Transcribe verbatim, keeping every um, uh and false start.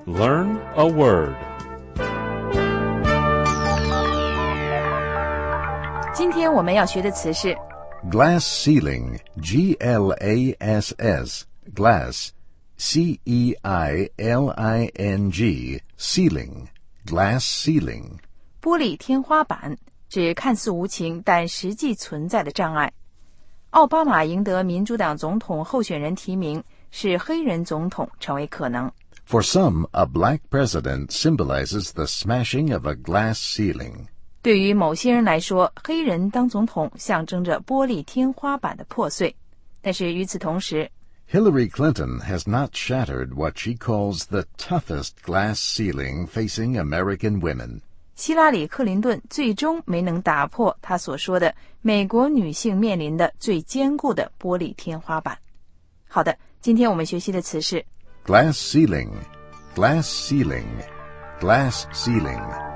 Learn a word. 今天我们要学的词是 glass ceiling, G L A S S, glass, C E I L I N G, ceiling, glass ceiling. 玻璃天花板，指看似无情但实际存在的障碍。奥巴马赢得民主党总统候选人提名，使黑人总统成为可能。 For some, a black president symbolizes the smashing of a glass ceiling. 对于某些人来说，黑人当总统象征着玻璃天花板的破碎。但是与此同时， Hillary Clinton has not shattered what she calls the toughest glass ceiling facing American women. 希拉里·克林顿最终没能打破她所说的美国女性面临的最坚固的玻璃天花板。好的，今天我们学习的词是 glass ceiling, glass ceiling, glass ceiling.